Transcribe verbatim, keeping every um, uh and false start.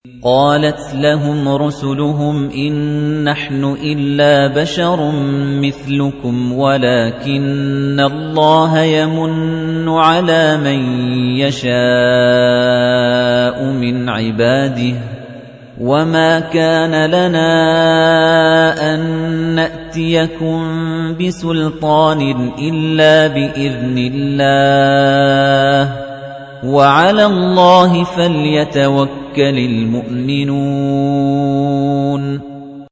قَالَتْ لَهُمْ رُسُلُهُمْ إِن نَّحْنُ إِلَّا بَشَرٌ مِّثْلُكُمْ وَلَٰكِنَّ اللَّهَ يَمُنُّ عَلَىٰ مَن يَشَاءُ مِنْ عِبَادِهِ ۖ وَمَا كَانَ لَنَا أَن نَّأْتِيَكُم بِسُلْطَانٍ إِلَّا بِإِذْنِ اللَّهِ ۚ وَعَلَى اللَّهِ فَلْيَتَوَكَّلِ الْمُؤْمِنُونَ